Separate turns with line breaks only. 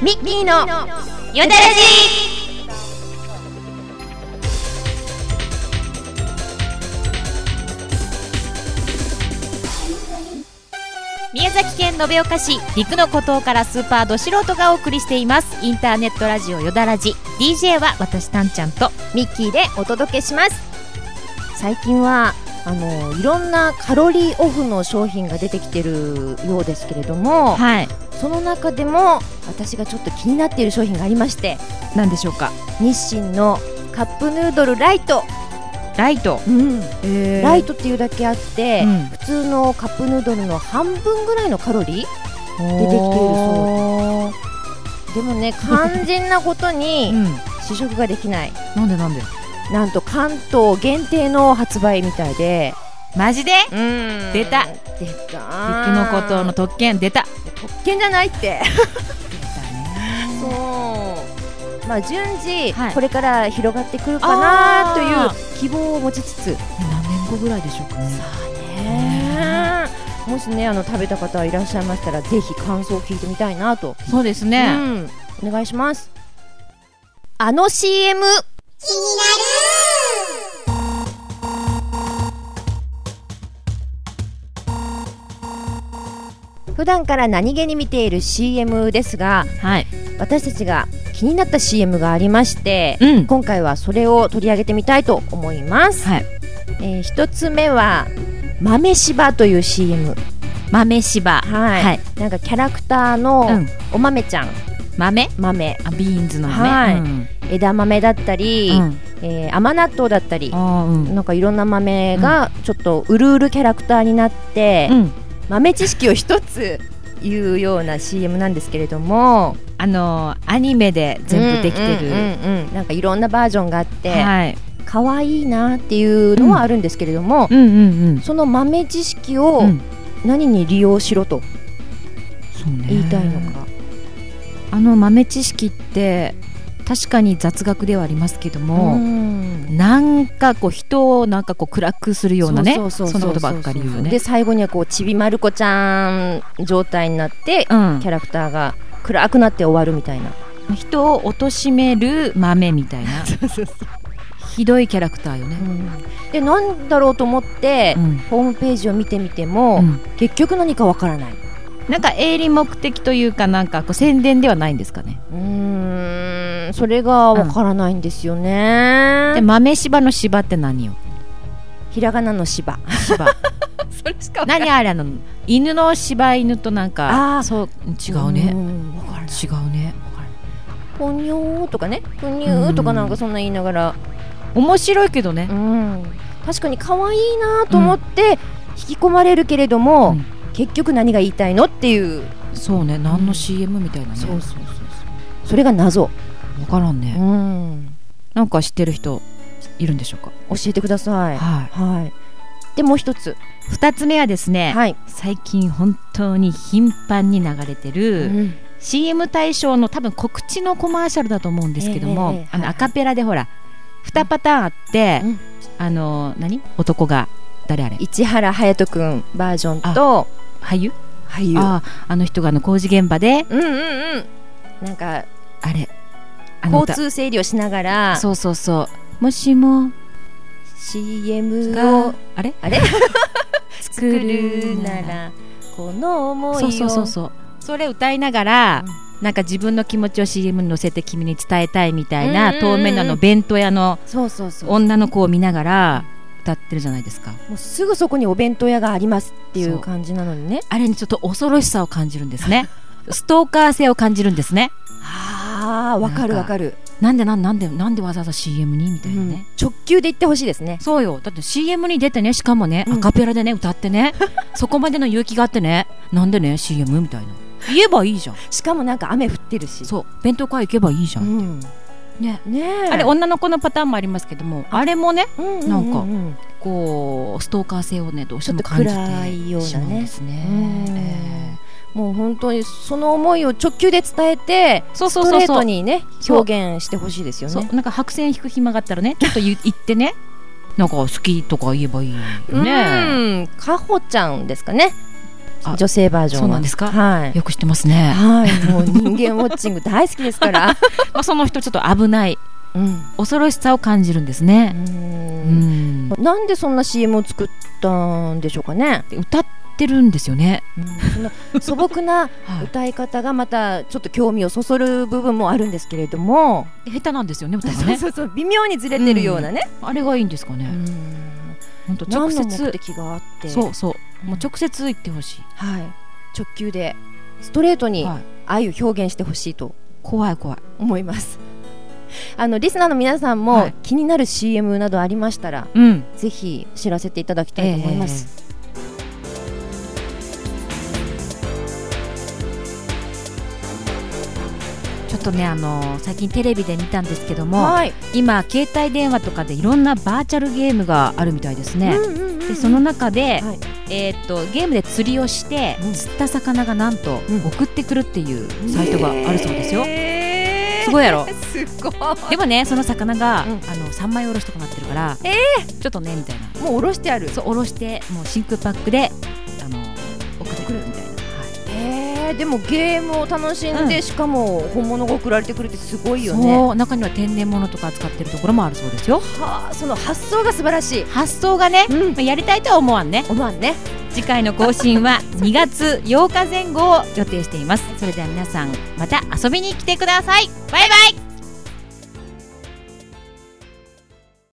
ミッキーのよだらじ。宮崎県延岡市陸の孤島からスーパーど素人がお送りしていますインターネットラジオよだらじ。 DJ は私たんちゃんとミッキーでお届けします。最近はいろんなカロリーオフの商品が出てきてるようですけれども、
はい、
その中でも私がちょっと気になっている商品がありまして、
何でしょうか。
日清のカップヌードルライト。
ライト、
ライトっていうだけあって、普通のカップヌードルの半分ぐらいのカロリー出てきているそうでもね、肝心なことに試食ができない。
なんで
なんと関東限定の発売みたいで。
マジで、出た陸の孤島の特権出た。
特権じゃないって
出たね。
そう、順次、
はい、
これから広がってくるかなという希望を持ちつつ、
何年後ぐらいでしょうかね。
さあね、もしね食べた方いらっしゃいましたらぜひ感想を聞いてみたいなと。
そうですね、
お願いします。CM 気になる。普段から何気に見ている CM ですが、
はい、
私たちが気になった CM がありまして、今回はそれを取り上げてみたいと思います。
はい、
一つ目は豆柴という CM。
豆柴、
はい、なんかキャラクターのお豆ちゃん、豆
ビーンズの豆、
はい、枝豆だったり、甘納豆だったり、なんかいろんな豆がちょっとうるうるキャラクターになって、豆知識を一つ言うような CM なんですけれども、
アニメで全部できてる、
なんかいろんなバージョンがあって、
はい、
可愛いなっていうのはあるんですけれども、その豆知識を何に利用しろと言いたいのか。
豆知識って確かに雑学ではありますけども、なんかこう人をなんかこう暗くするようなね、そんなことばっかり言うよね。
で最後にはこうちびまる子ちゃん状態になって、キャラクターが暗くなって終わるみたいな、
人を貶める豆みたいなひどいキャラクターよね。
でなんだろうと思って、ホームページを見てみても、結局何かわからない。
なんか営利目的というか、なんかこう宣伝ではないんですかね。
それがわからないんですよね。
で豆柴の柴って何よ。
ひらがなの柴
それしか何あれ犬の柴犬となんかそう違うね。違うね。
ポニョーとかね、ポニューとかなんかそんな言いながら
面白いけどね。
確かに可愛いなと思って引き込まれるけれども、結局何が言いたいのっていう。
そうね、何の CM みたいなね。
それが謎。
分からんね。なんか知ってる人いるんでしょうか。
教えてください。でもう一つ、
二つ目はですね、最近本当に頻繁に流れてる、CM 対象の多分告知のコマーシャルだと思うんですけども、アカペラでほら2パターンあって、男が誰あれ、
市原隼人くんバージョンと
俳優あの人が工事現場で、
なんか
あれ
交通整理をしながら、
もしも
CM を
あれ
作るならこの思いを、
それ歌いながら、なんか自分の気持ちを CM に乗せて君に伝えたいみたいな、遠目の弁当屋の女の子を見ながら歌ってるじゃないですか。
もうすぐそこにお弁当屋がありますっていう感じなのにね、
あれにちょっと恐ろしさを感じるんですねストーカー性を感じるんですね。
わかる。
なんでわざわざ CM にみたいなね、
直球で言ってほしいですね。
そうよ、だって CM に出てね、しかもね、アカペラでね歌ってねそこまでの勇気があってね、なんでね CM みたいな言えばいいじゃん。
しかもなんか雨降ってるし、
弁当買い行けばいいじゃん、あれ女の子のパターンもありますけども、あれもね、なんかこうストーカー性をねどうしても感じてしまうんですね。
もう本当にその思いを直球で伝えて、ストレートにね表現してほしいですよね。
なんか白線引く暇があったらね、ちょっと言ってねなんか好きとか言えばいいよね。
かほちゃんですかね、 女性バージョンは。
そうなんですか。
はい、
よく知ってますね。
はい、もう人間ウォッチング大好きですから
まあその人ちょっと危ない、恐ろしさを感じるんですね。
なんでそんな CM を作ったんでしょうかね。
歌ってるんですよね。
その素朴な歌い方がまたちょっと興味をそそる部分もあるんですけれども、
下手なんですよね、歌がね。
そう微妙にずれてるようなね、
あれがいいんですかね。本当直接、
何の目的があって、
もう直接言ってほしい。
はい、直球でストレートに愛を表現してほしいと
怖い
思います。リスナーの皆さんも気になる CM などありましたら、ぜひ知らせていただきたいと思います。
ちょっとね、最近テレビで見たんですけども、今携帯電話とかでいろんなバーチャルゲームがあるみたいですね。でその中で、ゲームで釣りをして釣った魚がなんと送ってくるっていうサイトがあるそうですよ。すごいやろ。
すごい。
でもね、その魚が、3枚おろしとかなってるから、ちょっとねみたいな。
もうおろしてある。
そう、おろしてもう真空パックで送ってくるみたいな。
でもゲームを楽しんで、しかも本物が送られてくるってすごいよね。
そう、中には天然物とか扱ってるところもあるそうですよ。
その発想が素晴らしい。
発想がね、やりたいとは思わんね。次回の更新は2月8日前後を予定しています。それでは皆さんまた遊びに来てください。バイバイ。